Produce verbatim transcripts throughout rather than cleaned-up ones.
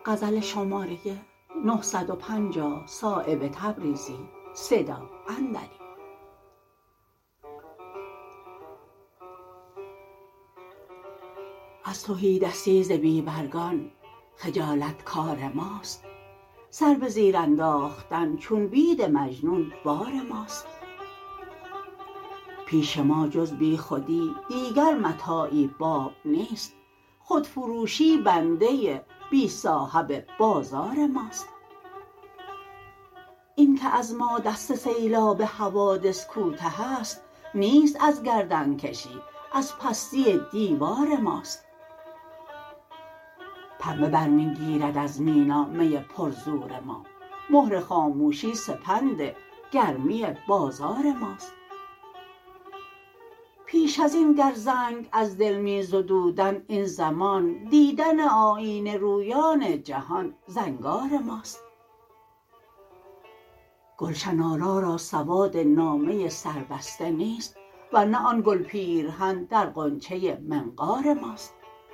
غزل شماره نهصد و پنجاه صایب تبریزی صدا اندری. از تهیدستی ز بیبرگان خجالت کار ماست، سر به زیر انداختن چون بید مجنون بار ماست. پیش ما جز بی خودی دیگر متاعی باب نیست، خودفروشی بنده بی صاحب بازار ماست. این که از ما دست سیلاب حوادث کوته است، نیست از گردنکشی از پستی دیوار ماست. پنبه برمی گیرد از مینا می پر زور ما، مهر خاموشی سپند گرمی بازار ماست. پیش ازین گر زنگ از دل می زدودند این زمان، دیدن آیینه رویان جهان زنگار ماست. گلشن آرا را سواد نامه سربسته نیست، ورنه آن گل پیرهن در غنچه منقار ماست.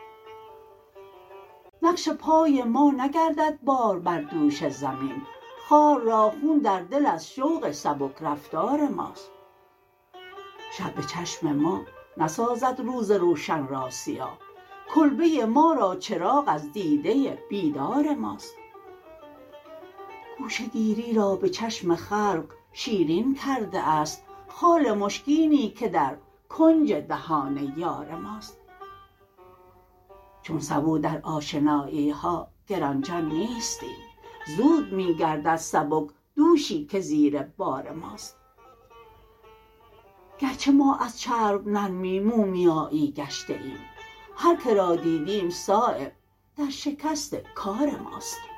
نقش پای ما نگردد بار بر دوش زمین، خار را خون در دل از شوق سبک رفتار ماست. شب به چشم ما نسازد روز روشن را سیاه، کلبه ما را چراغ از دیده بیدار ماست. گوشه گیری را به چشم خلق شیرین کرده است، خال مشکینی که در کنج دهان یار ماست. چون سبو در آشنایی ها گرانجان نیستیم، زود می گردد سبک دوشی که زیر بار ماست. گرچه ما از چرب نرمی مومیایی گشته ایم، هر که را دیدیم صایب در شکست کار ماست.